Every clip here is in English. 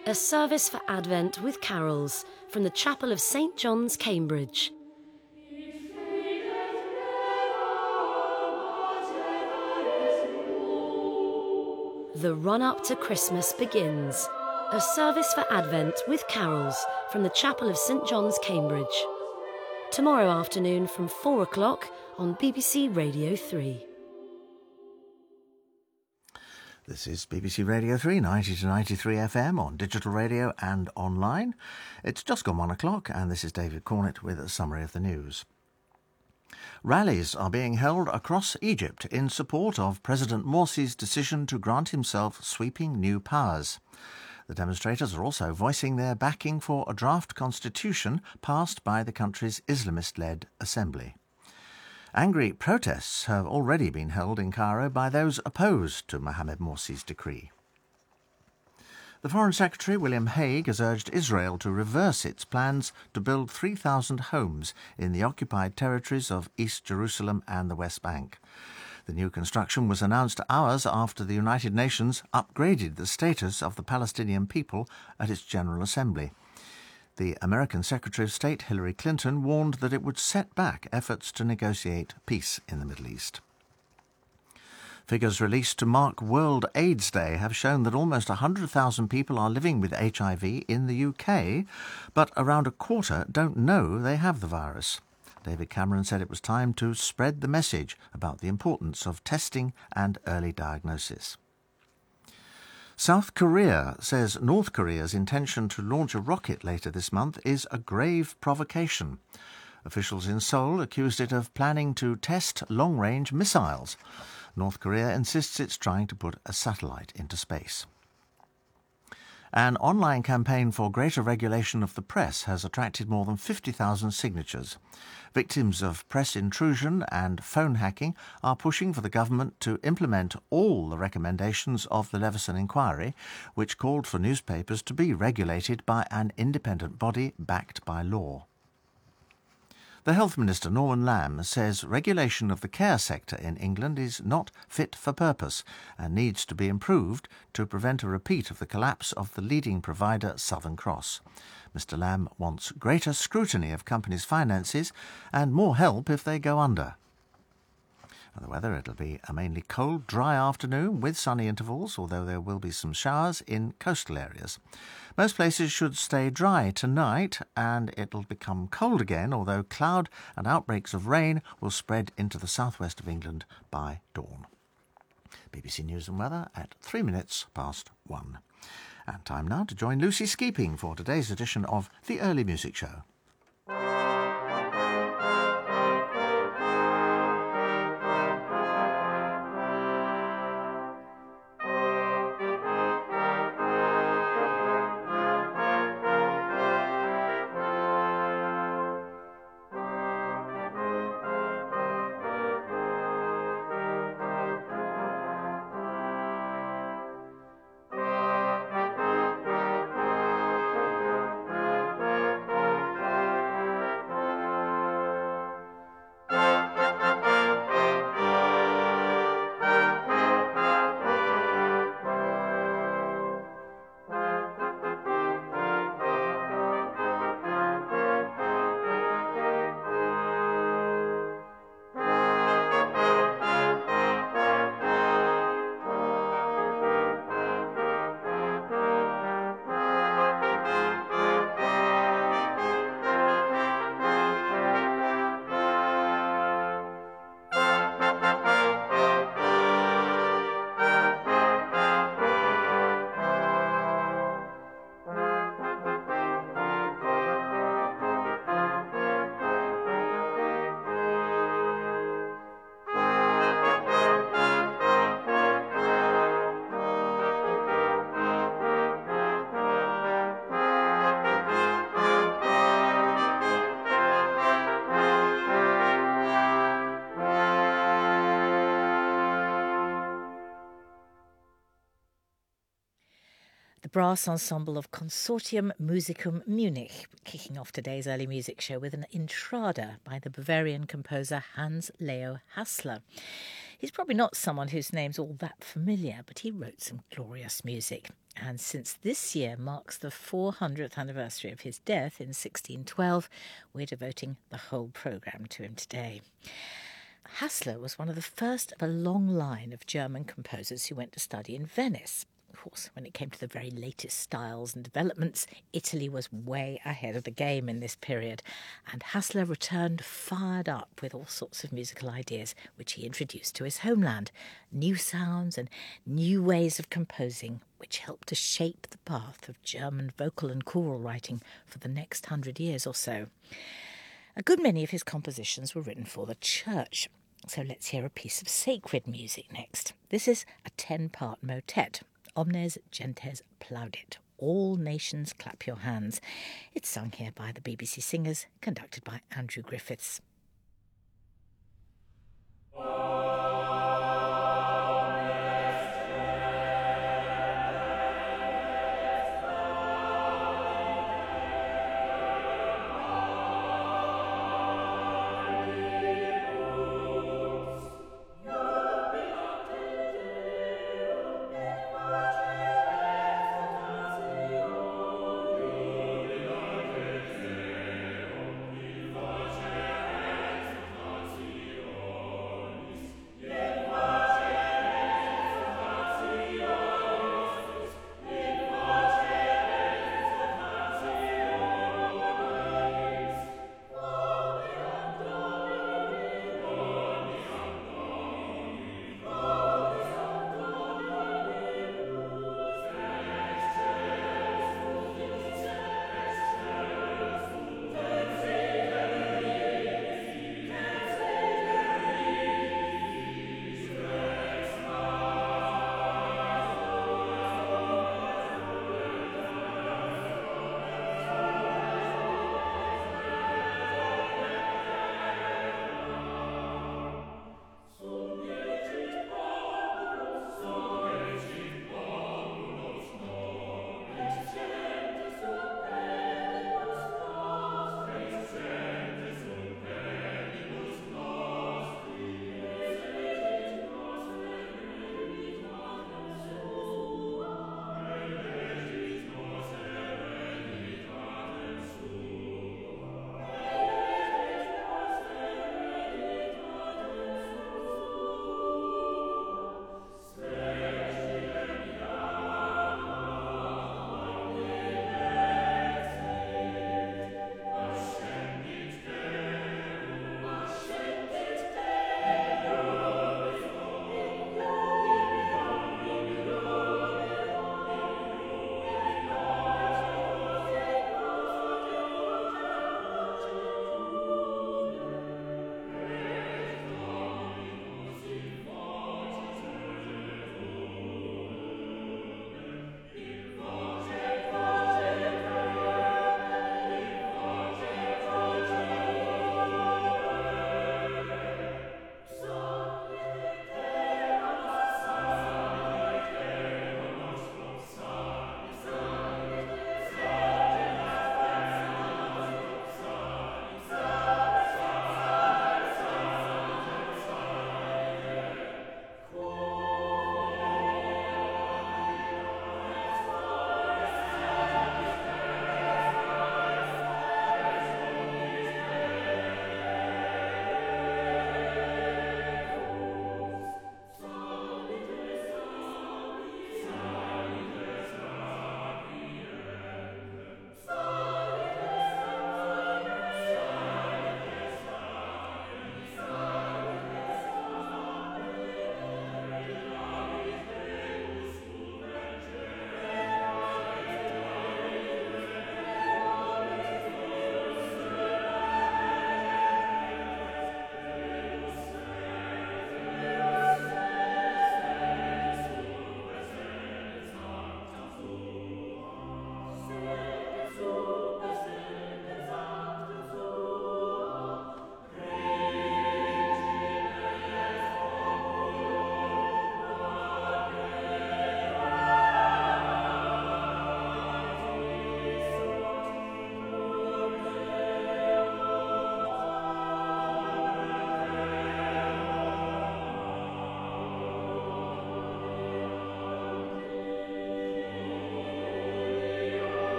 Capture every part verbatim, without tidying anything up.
A service for Advent with carols from the Chapel of Saint John's, Cambridge. The run-up to Christmas begins. A service for Advent with carols from the Chapel of Saint John's, Cambridge. Tomorrow afternoon from four o'clock on B B C Radio three. This is B B C Radio three, ninety to ninety-three F M on digital radio and online. It's just gone one o'clock and this is David Cornett with a summary of the news. Rallies are being held across Egypt in support of President Morsi's decision to grant himself sweeping new powers. The demonstrators are also voicing their backing for a draft constitution passed by the country's Islamist-led assembly. Angry protests have already been held in Cairo by those opposed to Mohamed Morsi's decree. The Foreign Secretary, William Hague, has urged Israel to reverse its plans to build three thousand homes in the occupied territories of East Jerusalem and the West Bank. The new construction was announced hours after the United Nations upgraded the status of the Palestinian people at its General Assembly. The American Secretary of State, Hillary Clinton, warned that it would set back efforts to negotiate peace in the Middle East. Figures released to mark World AIDS Day have shown that almost one hundred thousand people are living with H I V in the U K, but around a quarter don't know they have the virus. David Cameron said it was time to spread the message about the importance of testing and early diagnosis. South Korea says North Korea's intention to launch a rocket later this month is a grave provocation. Officials in Seoul accused it of planning to test long-range missiles. North Korea insists it's trying to put a satellite into space. An online campaign for greater regulation of the press has attracted more than fifty thousand signatures. Victims of press intrusion and phone hacking are pushing for the government to implement all the recommendations of the Leveson inquiry, which called for newspapers to be regulated by an independent body backed by law. The Health Minister, Norman Lamb, says regulation of the care sector in England is not fit for purpose and needs to be improved to prevent a repeat of the collapse of the leading provider, Southern Cross. Mister Lamb wants greater scrutiny of companies' finances and more help if they go under. And the weather, it'll be a mainly cold, dry afternoon with sunny intervals, although there will be some showers in coastal areas. Most places should stay dry tonight, and it'll become cold again, although cloud and outbreaks of rain will spread into the southwest of England by dawn. B B C News and Weather at three minutes past one. And time now to join Lucy Skeeping for today's edition of The Early Music Show. brass ensemble of Consortium Musicum Munich, kicking off today's early music show with an Intrada by the Bavarian composer Hans Leo Hassler. He's probably not someone whose name's all that familiar, but he wrote some glorious music. And since this year marks the four hundredth anniversary of his death in sixteen twelve, we're devoting the whole programme to him today. Hassler was one of the first of a long line of German composers who went to study in Venice. Of course, when it came to the very latest styles and developments, Italy was way ahead of the game in this period, and Hassler returned fired up with all sorts of musical ideas which he introduced to his homeland, new sounds and new ways of composing which helped to shape the path of German vocal and choral writing for the next hundred years or so. A good many of his compositions were written for the church, so let's hear a piece of sacred music next. This is a ten-part motet, Omnes Gentes Plaudit, All Nations Clap Your Hands. It's sung here by the B B C Singers, conducted by Andrew Griffiths. Yeah.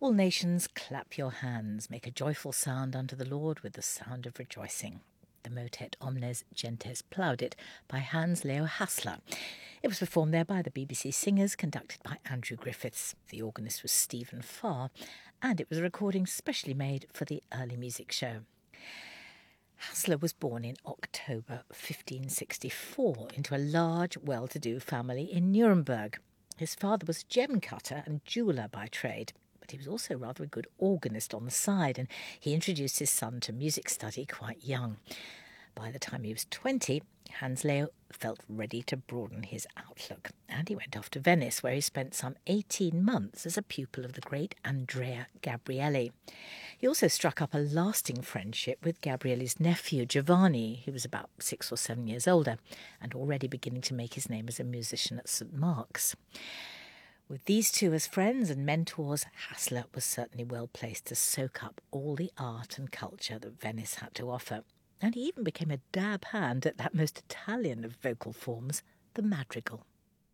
All nations, clap your hands, make a joyful sound unto the Lord with the sound of rejoicing. The motet Omnes Gentes Plaudit by Hans Leo Hassler. It was performed there by the B B C Singers, conducted by Andrew Griffiths. The organist was Stephen Farr, and it was a recording specially made for the Early Music Show. Hassler was born in October fifteen sixty-four into a large, well-to-do family in Nuremberg. His father was a gem cutter and jeweller by trade, but he was also rather a good organist on the side, and he introduced his son to music study quite young. By the time he was twenty, Hans Leo felt ready to broaden his outlook, and he went off to Venice, where he spent some eighteen months as a pupil of the great Andrea Gabrieli. He also struck up a lasting friendship with Gabrieli's nephew, Giovanni, who was about six or seven years older, and already beginning to make his name as a musician at Saint Mark's. With these two as friends and mentors, Hassler was certainly well placed to soak up all the art and culture that Venice had to offer. And he even became a dab hand at that most Italian of vocal forms, the madrigal.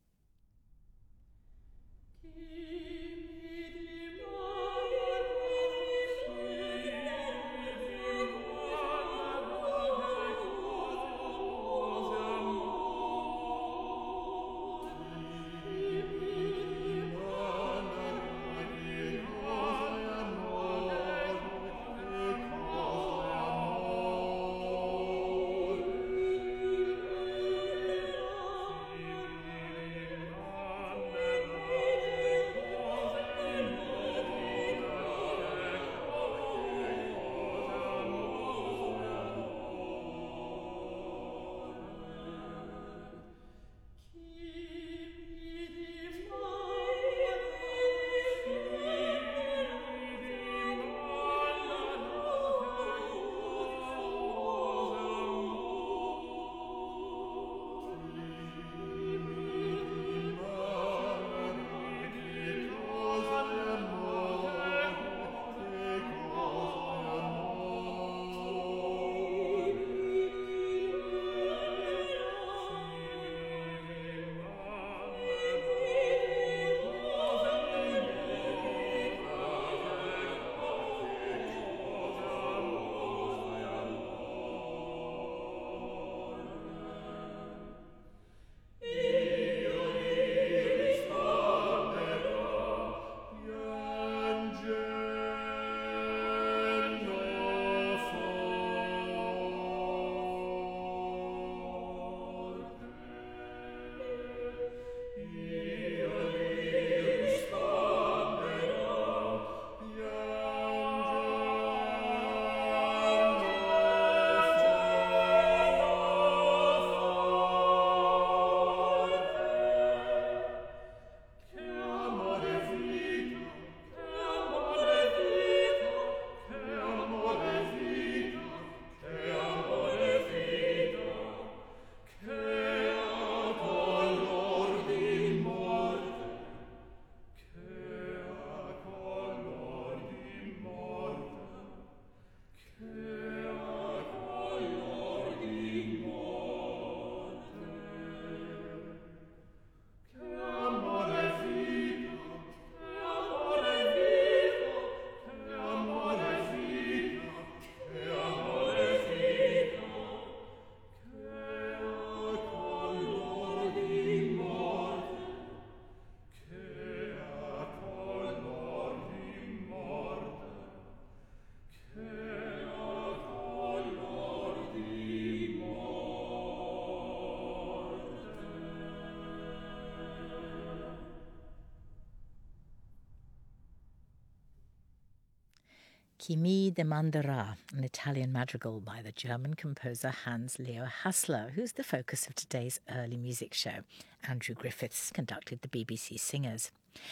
Chi mi demanderà, an Italian madrigal by the German composer Hans Leo Hassler, who's the focus of today's early music show. Andrew Griffiths conducted the B B C Singers.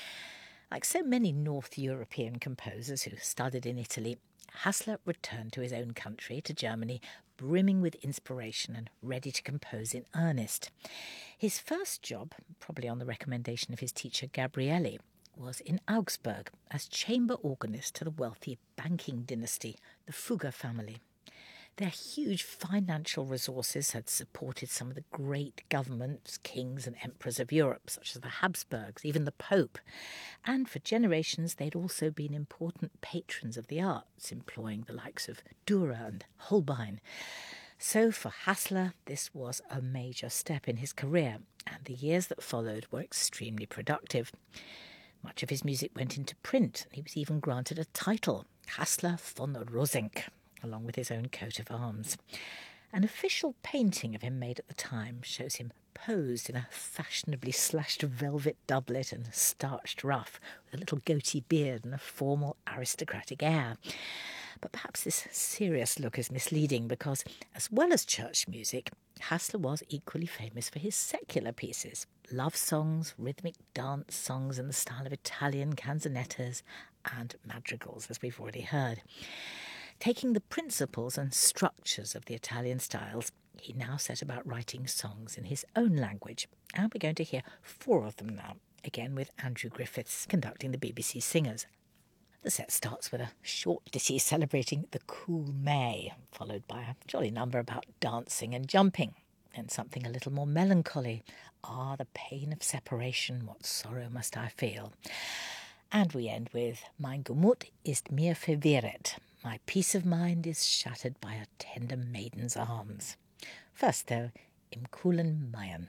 Like so many North European composers who studied in Italy, Hassler returned to his own country, to Germany, brimming with inspiration and ready to compose in earnest. His first job, probably on the recommendation of his teacher Gabrieli, was in Augsburg as chamber organist to the wealthy banking dynasty, the Fugger family. Their huge financial resources had supported some of the great governments, kings and emperors of Europe, such as the Habsburgs, even the Pope. And for generations, they'd also been important patrons of the arts, employing the likes of Dürer and Holbein. So for Hassler, this was a major step in his career, and the years that followed were extremely productive. Much of his music went into print, and he was even granted a title, Hassler von Rosenck, along with his own coat of arms. An official painting of him made at the time shows him posed in a fashionably slashed velvet doublet and starched ruff, with a little goatee beard and a formal aristocratic air. But perhaps this serious look is misleading because, as well as church music, Hassler was equally famous for his secular pieces, love songs, rhythmic dance songs in the style of Italian canzonettas, and madrigals, as we've already heard. Taking the principles and structures of the Italian styles, he now set about writing songs in his own language, and we're going to hear four of them now, again with Andrew Griffiths conducting the B B C Singers. The set starts with a short ditty celebrating the cool May, followed by a jolly number about dancing and jumping, and something a little more melancholy. Ah, the pain of separation, what sorrow must I feel. And we end with Mein Gemüt ist mir verwirret. My peace of mind is shattered by a tender maiden's arms. First, though, Im kühlen Mayen.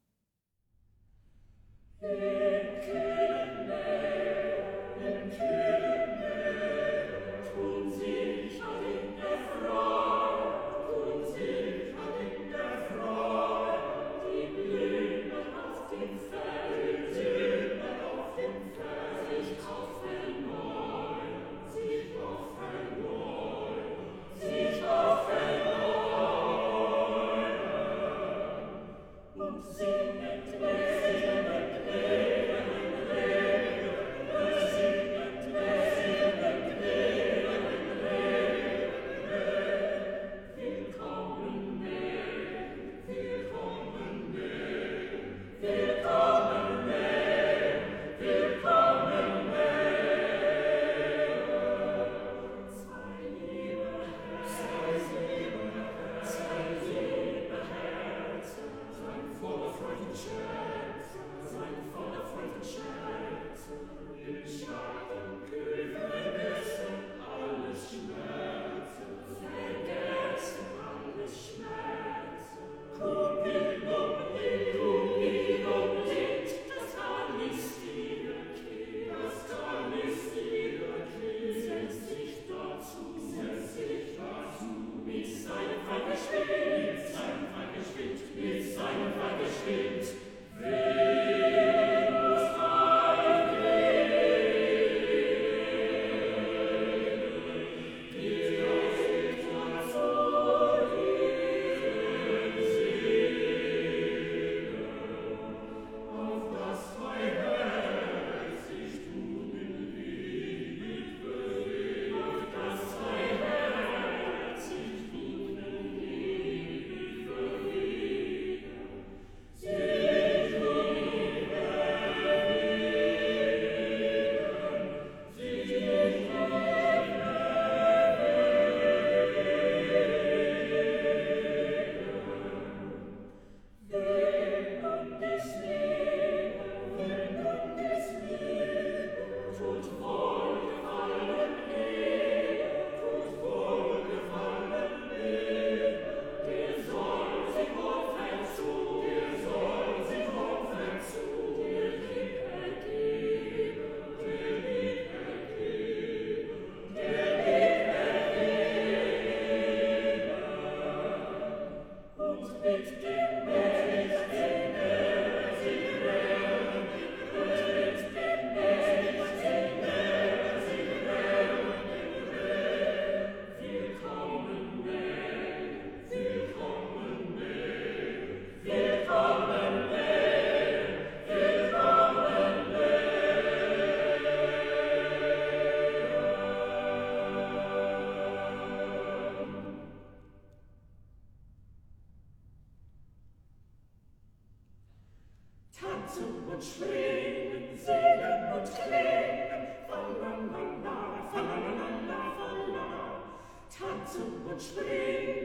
und schwingen, singen und klingen, falalala, falalala, falalala, tanzen und schwingen.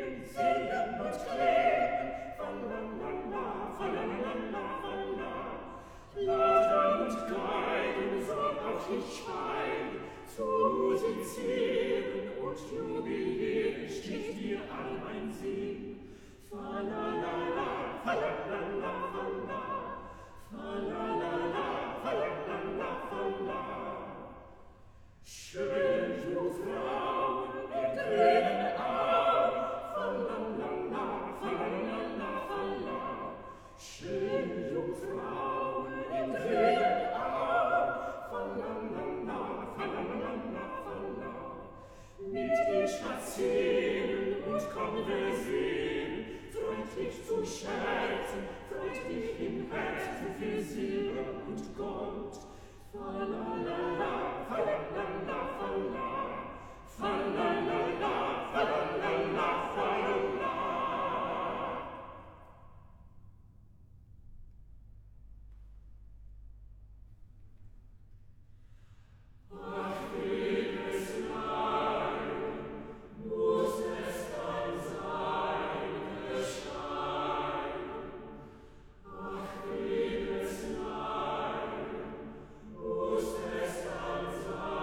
und klingen, falalala, falalala, falala. Lautern und Geigen soll auch ich schreien, zu musizieren und jubilieren steht dir all mein Sinn. Falalala, falalala, falala. Falalala, falalala, falala. Schön, Jungfrauen im grünen Au, falalala, falalala, falala. Schön, Jungfrauen im grünen Au, falalala, falalala, falala. Mit ihr spazieren und konversieren, freundlich zu scherzen, freundlich im Herzen für Silber und Gold. Falalala, falalala, falala. Falalala, falalala, falala. Ach, wildes Leid, muss es dann sein, Gestein. Ach, wildes Leid, muss es dann sein.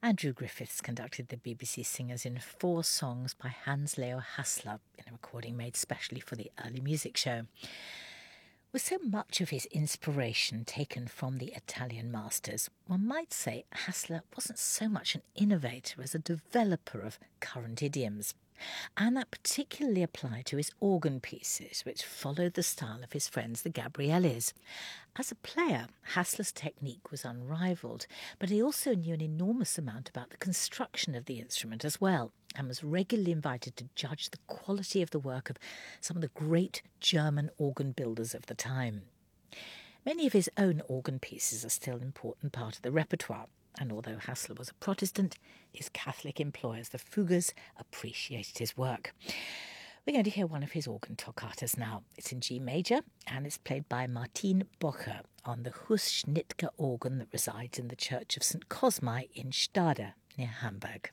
Andrew Griffiths conducted the B B C Singers in four songs by Hans Leo Hassler in a recording made specially for the early music show. With so much of his inspiration taken from the Italian masters, one might say Hassler wasn't so much an innovator as a developer of current idioms. And that particularly applied to his organ pieces, which followed the style of his friends the Gabriellis. As a player, Hassler's technique was unrivalled, but he also knew an enormous amount about the construction of the instrument as well, and was regularly invited to judge the quality of the work of some of the great German organ builders of the time. Many of his own organ pieces are still an important part of the repertoire, and although Hassler was a Protestant, his Catholic employers, the Fuggers, appreciated his work. We're going to hear one of his organ toccatas now. It's in G major, and it's played by Martin Bocher on the Huss-Schnittke organ that resides in the Church of Saint Cosmai in Stade, near Hamburg.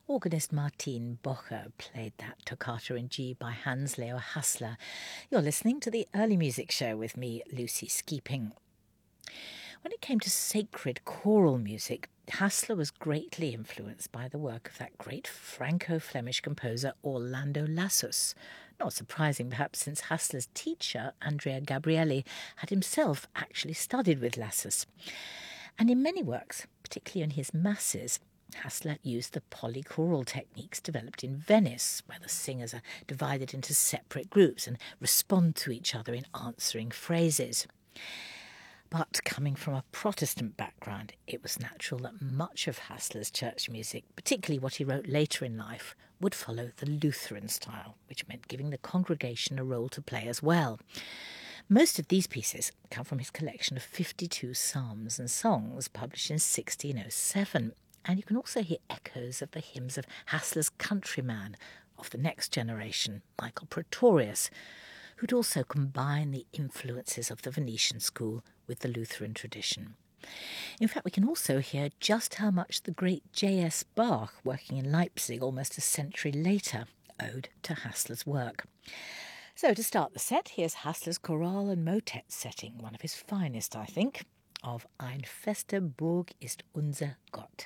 Organist Martin Bocher played that toccata in G by Hans Leo Hassler. You're listening to the Early Music Show with me, Lucy Skeeping. When it came to sacred choral music, Hassler was greatly influenced by the work of that great Franco-Flemish composer Orlando Lassus. Not surprising, perhaps, since Hassler's teacher, Andrea Gabrielli, had himself actually studied with Lassus. And in many works, particularly in his masses, Hassler used the polychoral techniques developed in Venice, where the singers are divided into separate groups and respond to each other in answering phrases. But coming from a Protestant background, it was natural that much of Hassler's church music, particularly what he wrote later in life, would follow the Lutheran style, which meant giving the congregation a role to play as well. Most of these pieces come from his collection of fifty-two psalms and songs published in sixteen oh seven, and you can also hear echoes of the hymns of Hassler's countryman of the next generation, Michael Praetorius, who'd also combine the influences of the Venetian school with the Lutheran tradition. In fact, we can also hear just how much the great J S Bach, working in Leipzig almost a century later, owed to Hassler's work. So to start the set, here's Hassler's chorale and motet setting, one of his finest, I think, of Ein feste Burg ist unser Gott.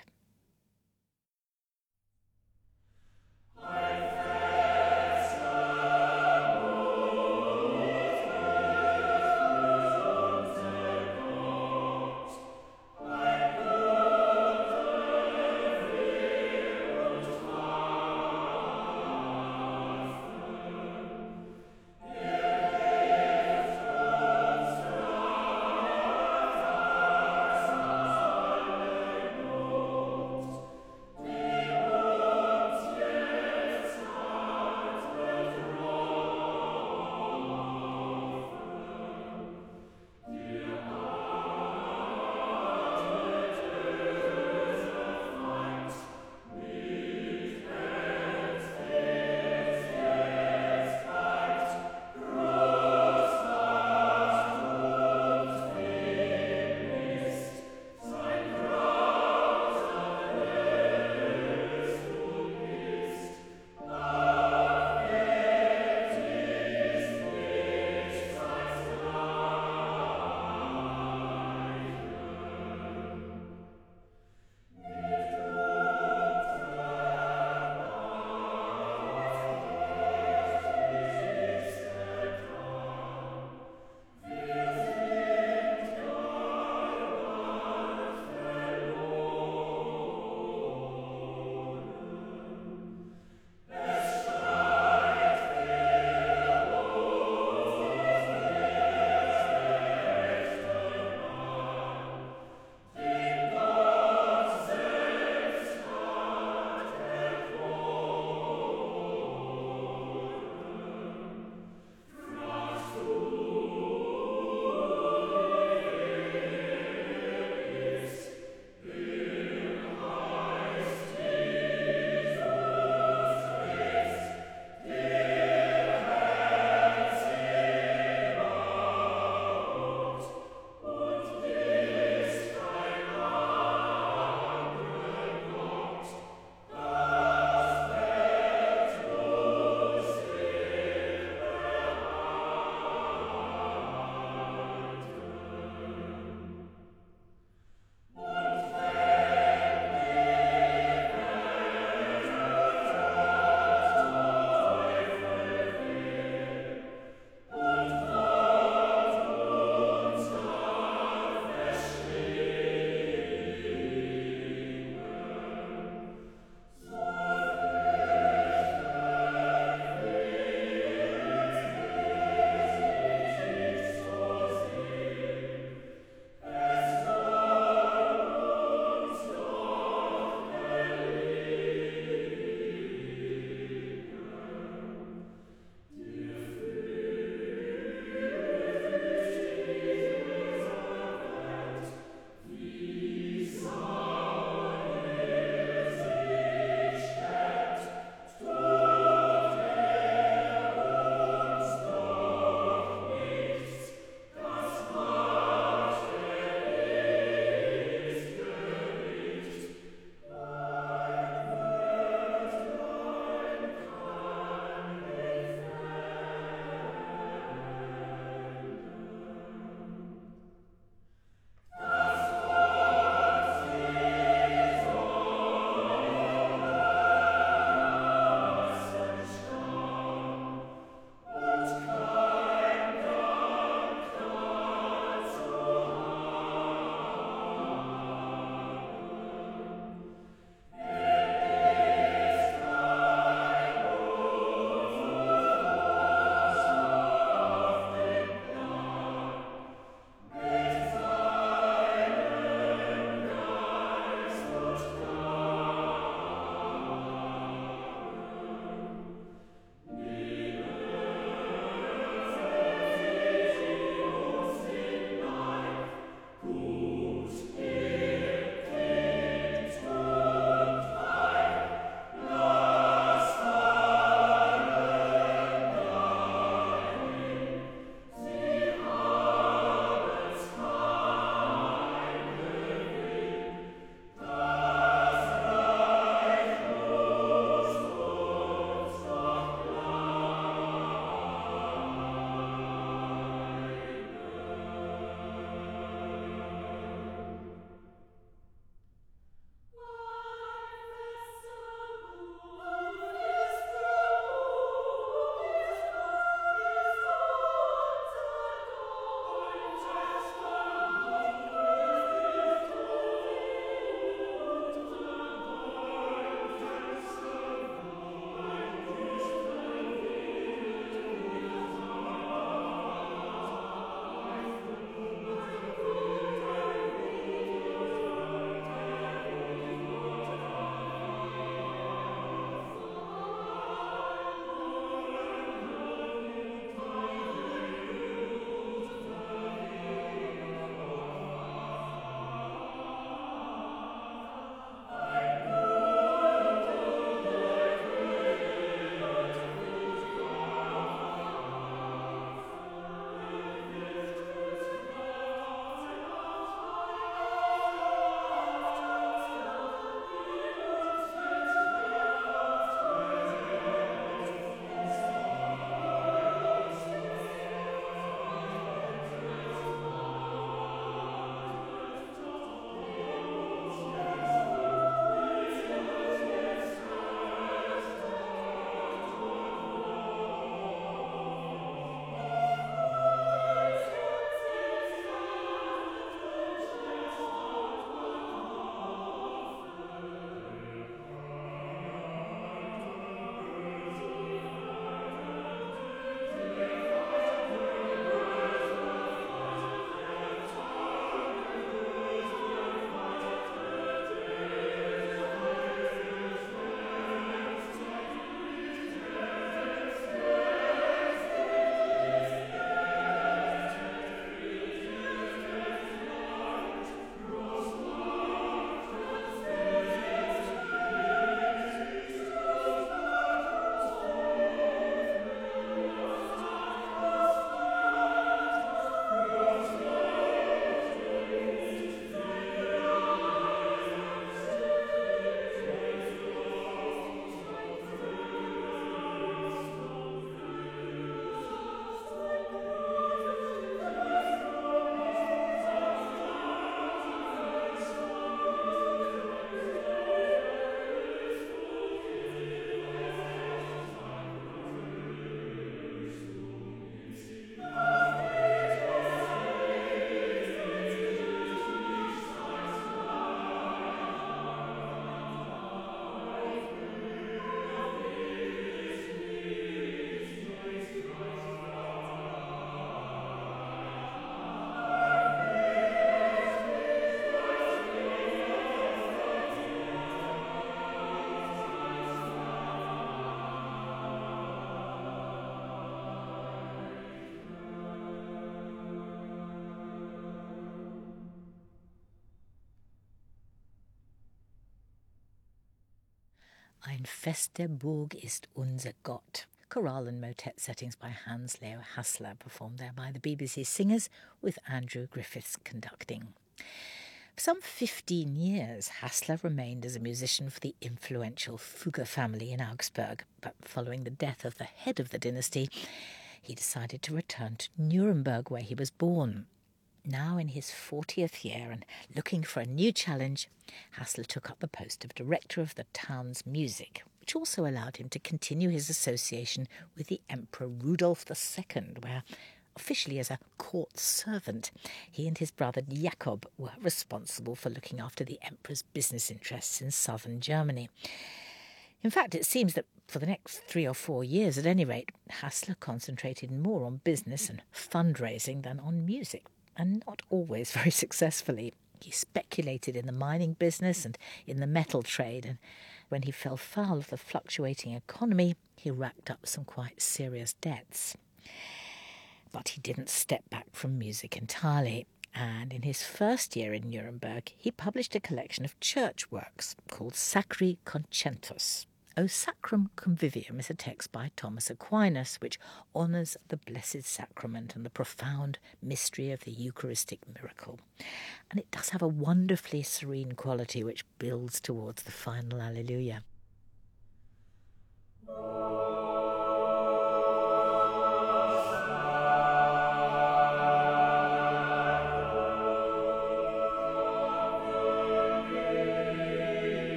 Ein Fest der Burg ist unser Gott. Chorale and motet settings by Hans Leo Hassler, performed there by the B B C Singers, with Andrew Griffiths conducting. For some fifteen years, Hassler remained as a musician for the influential Fugger family in Augsburg, but following the death of the head of the dynasty, he decided to return to Nuremberg, where he was born. Now in his fortieth year and looking for a new challenge, Hassler took up the post of director of the town's music, which also allowed him to continue his association with the Emperor Rudolf the Second, where, officially as a court servant, he and his brother Jakob were responsible for looking after the emperor's business interests in southern Germany. In fact, it seems that for the next three or four years, at any rate, Hassler concentrated more on business and fundraising than on music, and not always very successfully. He speculated in the mining business and in the metal trade, and when he fell foul of the fluctuating economy, he racked up some quite serious debts. But he didn't step back from music entirely, and in his first year in Nuremberg, he published a collection of church works called Sacri Concentus. O Sacrum Convivium is a text by Thomas Aquinas which honours the Blessed Sacrament and the profound mystery of the Eucharistic miracle. And it does have a wonderfully serene quality which builds towards the final Alleluia.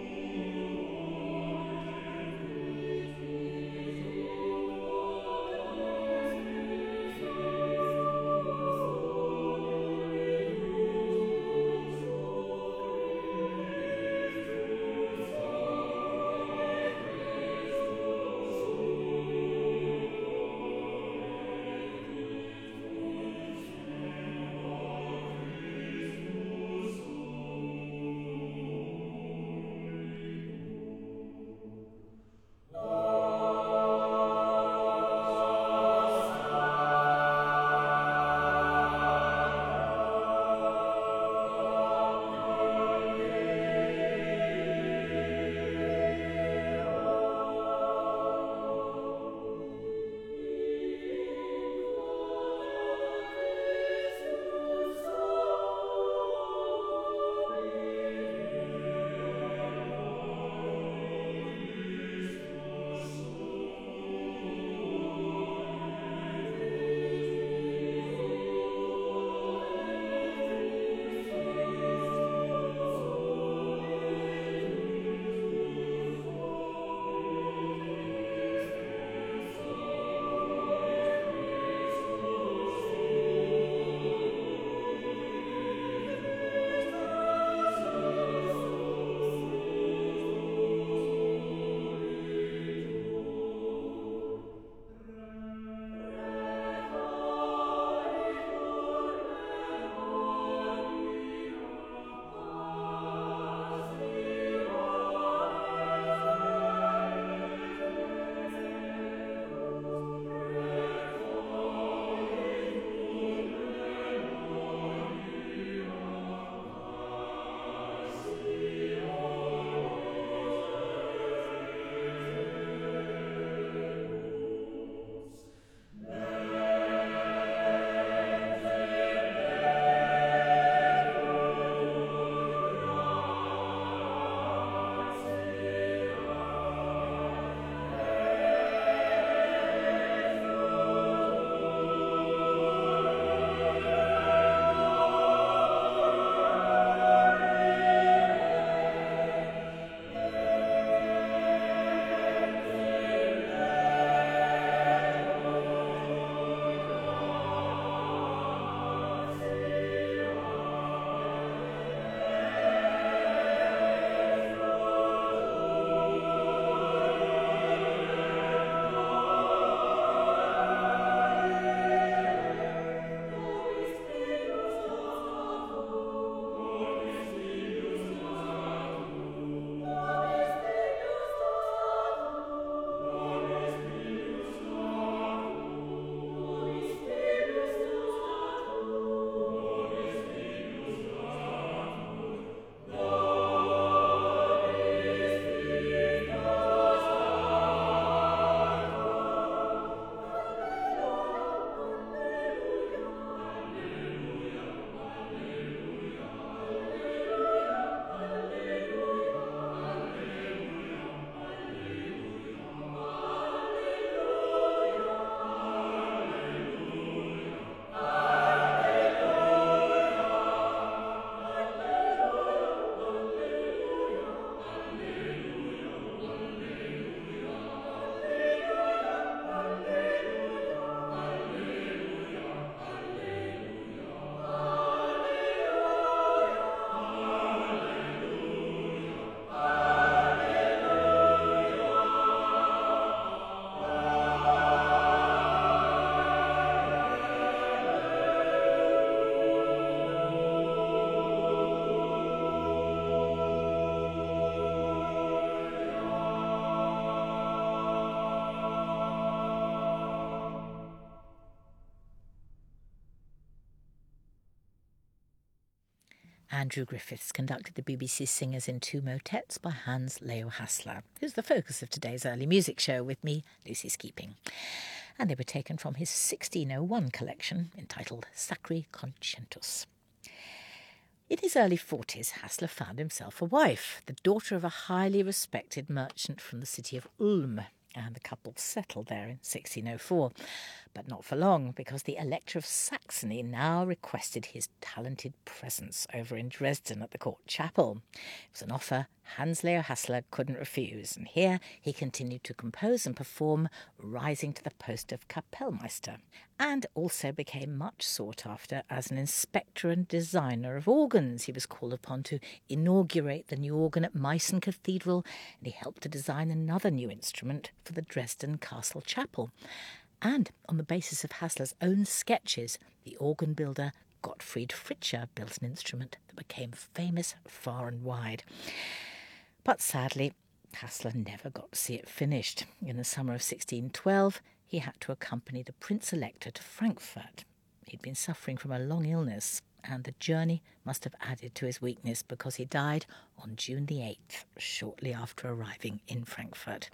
Christus, Andrew Griffiths conducted the B B C Singers in two motets by Hans Leo Hassler, who's the focus of today's early music show with me, Lucy Skeeping. And they were taken from his sixteen oh one collection entitled Sacri Concentus. In his early forties, Hassler found himself a wife, the daughter of a highly respected merchant from the city of Ulm, and the couple settled there in sixteen oh four. But not for long, because the Elector of Saxony now requested his talented presence over in Dresden at the court chapel. It was an offer Hans Leo Hassler couldn't refuse, and here he continued to compose and perform, rising to the post of Kapellmeister, and also became much sought after as an inspector and designer of organs. He was called upon to inaugurate the new organ at Meissen Cathedral, and he helped to design another new instrument for the Dresden Castle Chapel. And on the basis of Hassler's own sketches, the organ builder Gottfried Fritscher built an instrument that became famous far and wide. But sadly, Hassler never got to see it finished. In the summer of sixteen twelve, he had to accompany the Prince Elector to Frankfurt. He'd been suffering from a long illness, and the journey must have added to his weakness because he died on June the eighth, shortly after arriving in Frankfurt.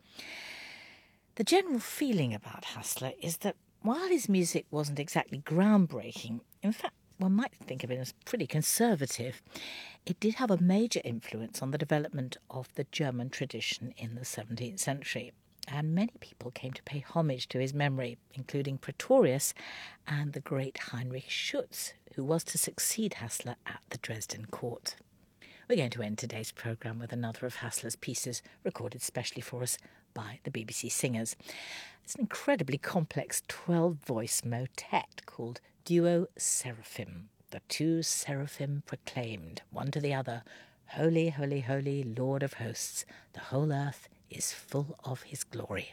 The general feeling about Hassler is that while his music wasn't exactly groundbreaking, in fact, one might think of it as pretty conservative, it did have a major influence on the development of the German tradition in the seventeenth century, and many people came to pay homage to his memory, including Pretorius and the great Heinrich Schütz, who was to succeed Hassler at the Dresden court. We're going to end today's programme with another of Hassler's pieces, recorded specially for us by the B B C Singers. It's an incredibly complex twelve-voice motet called Duo Seraphim. The two seraphim proclaimed, one to the other, "Holy, holy, holy, Lord of hosts, the whole earth is full of his glory."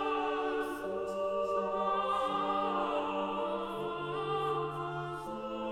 So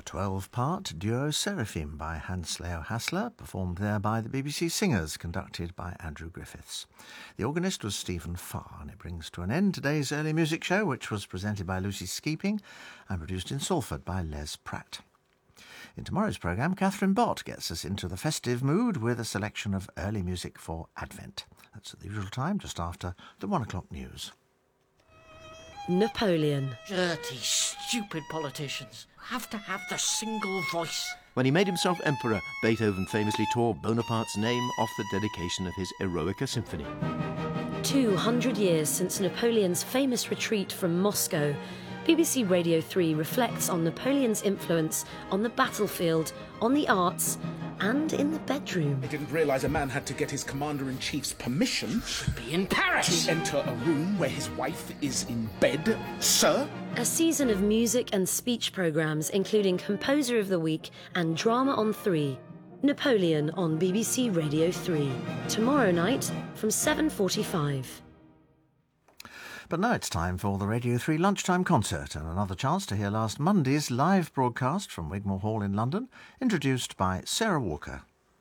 twelve-part duo Seraphim by Hans Leo Hassler, performed there by the B B C Singers, conducted by Andrew Griffiths. The organist was Stephen Farr, and it brings to an end today's early music show, which was presented by Lucy Skeeping and produced in Salford by Les Pratt. In tomorrow's programme, Catherine Bott gets us into the festive mood with a selection of early music for Advent. That's at the usual time, just after the one o'clock news. Napoleon. Dirty, stupid politicians have to have the single voice. When he made himself emperor, Beethoven famously tore Bonaparte's name off the dedication of his Eroica Symphony. Two hundred years since Napoleon's famous retreat from Moscow, B B C Radio three reflects on Napoleon's influence on the battlefield, on the arts, and in the bedroom. I didn't realise a man had to get his commander-in-chief's permission Be in Paris. to enter a room where his wife is in bed, sir. A season of music and speech programmes, including Composer of the Week and Drama on three. Napoleon on B B C Radio three. Tomorrow night from seven forty-five. But now it's time for the Radio three Lunchtime Concert and another chance to hear last Monday's live broadcast from Wigmore Hall in London, introduced by Sarah Walker.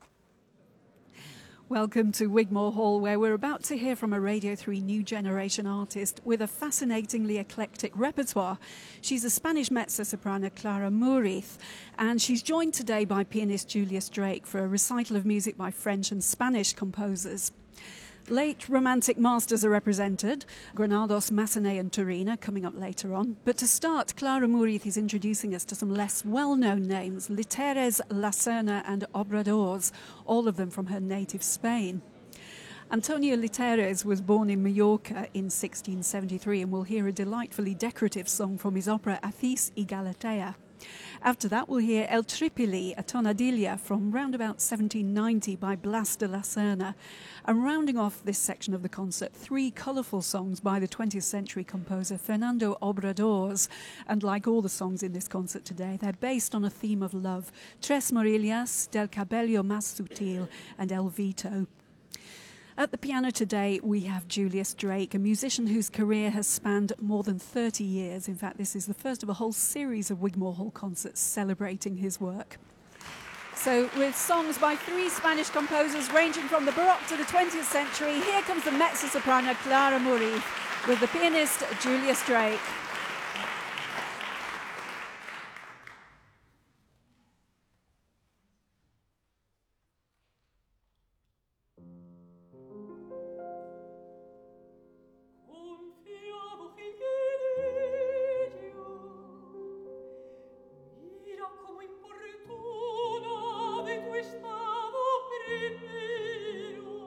Welcome to Wigmore Hall, where we're about to hear from a Radio three new generation artist with a fascinatingly eclectic repertoire. She's a Spanish mezzo-soprano, Clara Muriz, and she's joined today by pianist Julius Drake for a recital of music by French and Spanish composers. Late Romantic masters are represented, Granados, Massenet and Turina coming up later on. But to start, Clara Muriz is introducing us to some less well-known names, Literes, La Serna and Obradors, all of them from her native Spain. Antonio Literes was born in Mallorca in sixteen seventy-three, and we'll hear a delightfully decorative song from his opera Acis y Galatea. After that, we'll hear El Tripili, a tonadilla from round about seventeen ninety by Blas de la Serna. And rounding off this section of the concert, three colourful songs by the twentieth century composer Fernando Obradors. And like all the songs in this concert today, they're based on a theme of love. Tres Morillas, Del Cabello Más Sutil and El Vito. At the piano today, we have Julius Drake, a musician whose career has spanned more than thirty years. In fact, this is the first of a whole series of Wigmore Hall concerts celebrating his work. So, with songs by three Spanish composers ranging from the Baroque to the twentieth century, here comes the mezzo-soprano Clara Muriz with the pianist Julius Drake.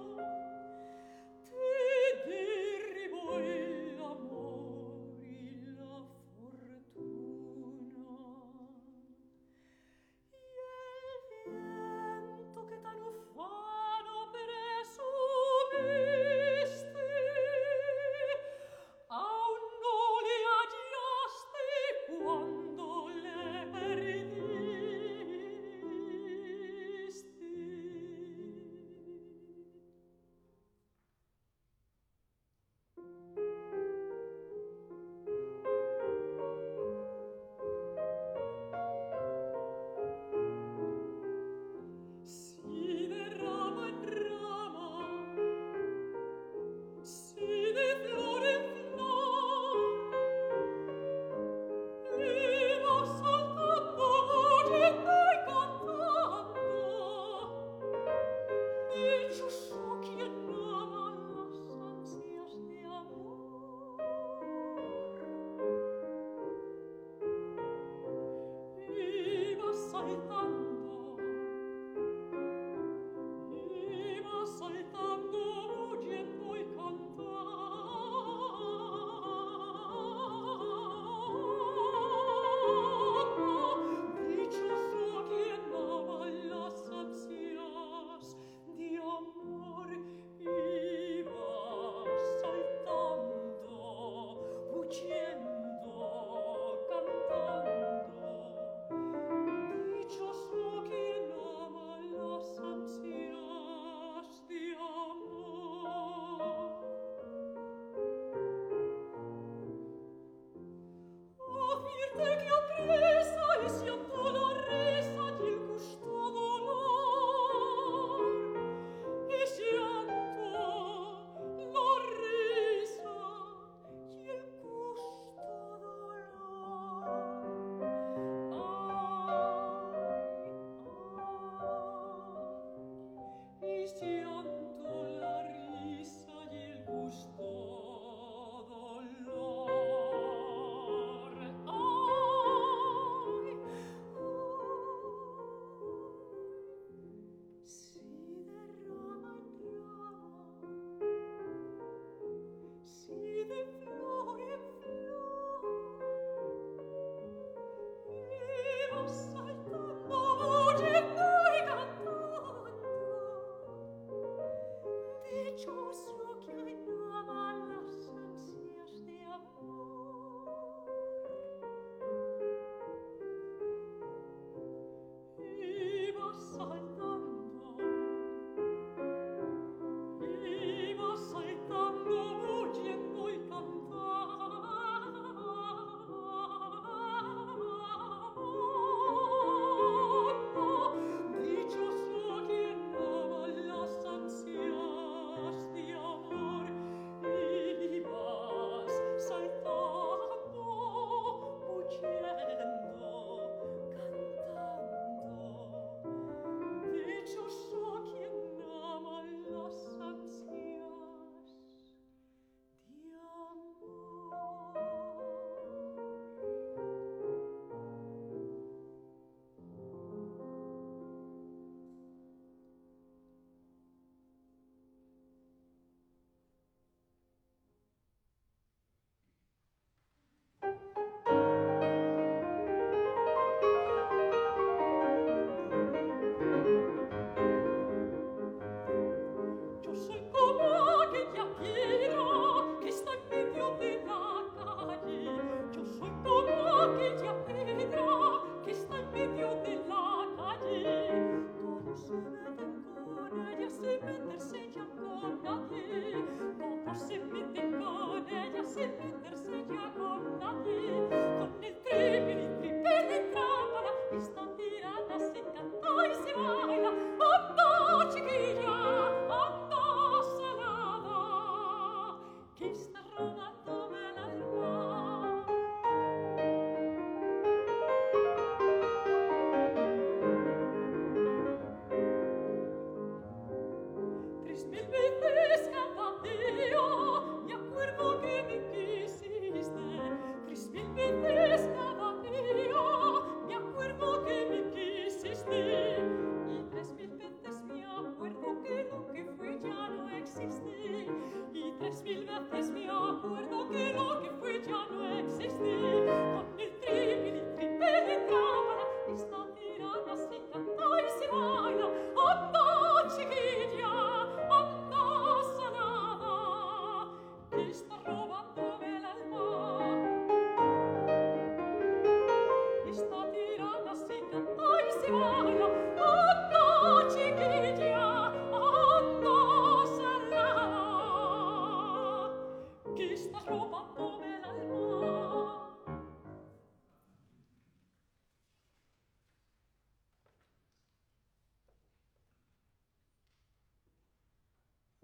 Te derribó el amor y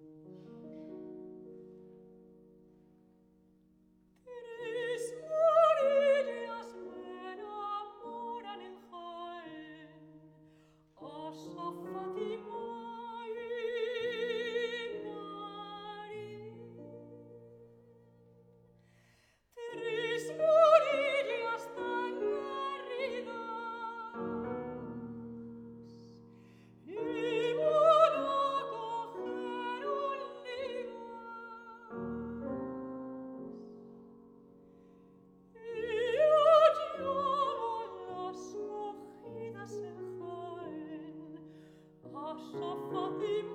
Fatima